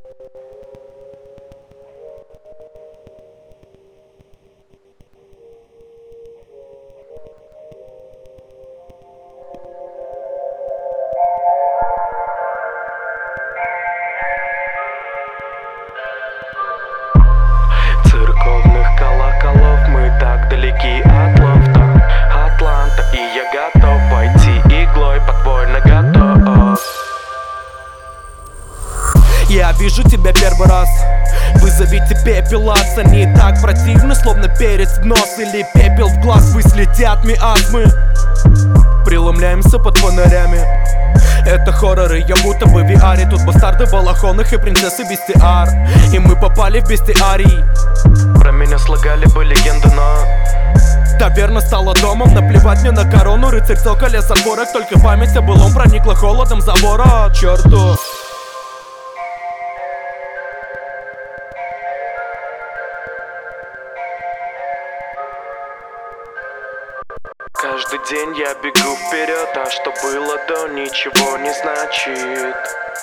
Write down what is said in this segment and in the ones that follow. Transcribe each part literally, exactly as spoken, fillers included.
Церковных колоколов мы так далеки от лофта Атланта, и я готов пойти иглой по твой наготов. Я вижу тебя первый раз. Вызовите пепелаца. Не так противно, словно перец в нос или пепел в глаз. Вы слетят миазмы. Преломляемся под фонарями. Это хорроры, я будто бы в ви ар. Тут бастарды в балахонах и принцессы бестиар. И мы попали в бестиарий. Про меня слагали бы легенды, но таверна стала домом, наплевать мне на корону. Рыцарь цоколя затворок, только память о былом проникла холодом за ворот. Черту. каждый день я бегу вперед, а что было до, ничего не значит.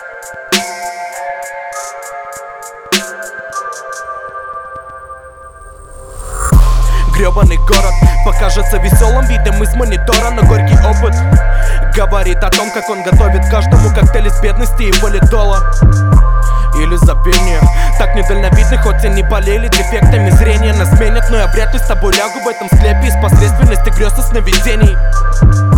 Гребаный город покажется веселым видом из монитора, но горький опыт говорит о том, как он готовит каждому коктейль из бедности и валидола. Или забвение. Так недальновидны, хоть и не болели дефектами зрения. Нас сменят, но я вряд ли с тобой лягу в этом склепе из посредственности грез и сновидений.